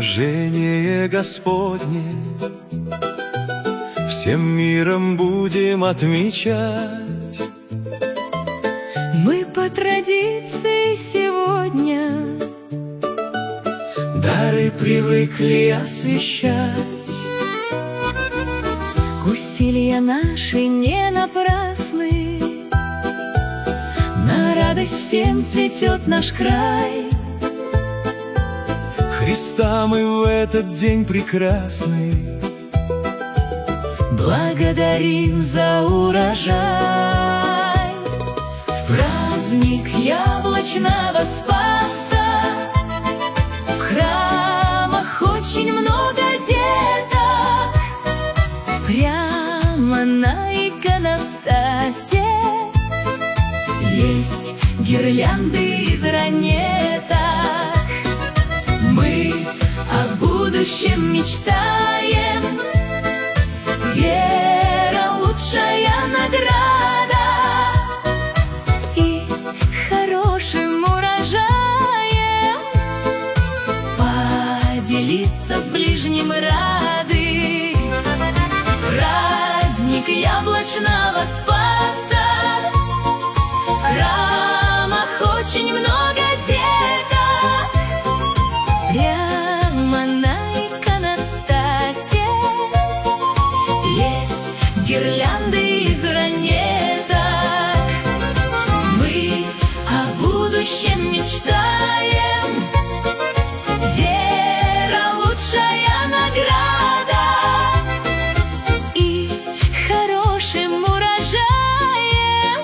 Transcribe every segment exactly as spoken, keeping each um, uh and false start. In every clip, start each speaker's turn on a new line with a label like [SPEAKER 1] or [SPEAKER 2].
[SPEAKER 1] рождение Господне всем миром будем отмечать.
[SPEAKER 2] Мы по традиции сегодня
[SPEAKER 1] дары привыкли освящать.
[SPEAKER 2] Усилия наши не напрасны, на радость всем цветет наш край.
[SPEAKER 1] Христа мы в этот день прекрасный
[SPEAKER 2] благодарим за урожай. В праздник яблочного Спаса в храмах очень много деток. Прямо на иконостасе есть гирлянды из ранеток. Мы о будущем мечтаем, вера — лучшая награда, и хорошим урожаем поделиться с ближним рады. Праздник яблочного Спаса в храмах очень много деток. Прямо на иконостасе есть гирлянды из ранеток. Мы о будущем мечтаем, вера — лучшая награда, и хорошим урожаем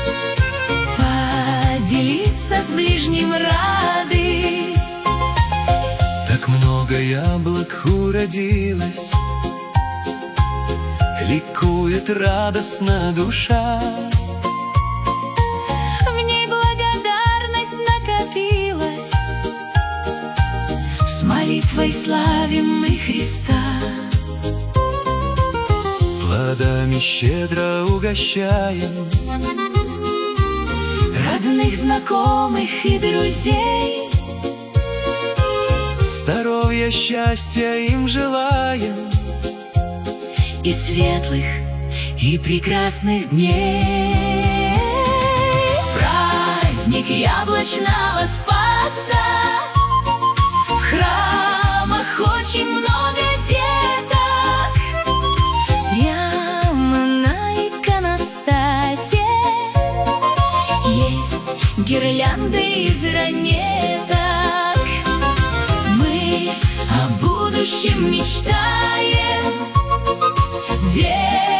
[SPEAKER 2] поделиться с ближним рады.
[SPEAKER 1] Так много яблок уродилось, ликует радостно душа.
[SPEAKER 2] В ней благодарность накопилась, с молитвой славим мы Христа.
[SPEAKER 1] Плодами щедро угощаем
[SPEAKER 2] Родных, знакомых и друзей.
[SPEAKER 1] здоровья, счастья им желаем,
[SPEAKER 2] И светлых, и прекрасных дней. Праздник яблочного Спаса в храмах очень много деток. Прямо на иконостасе есть гирлянды из ранеток. Мы о будущем мечтаем, вера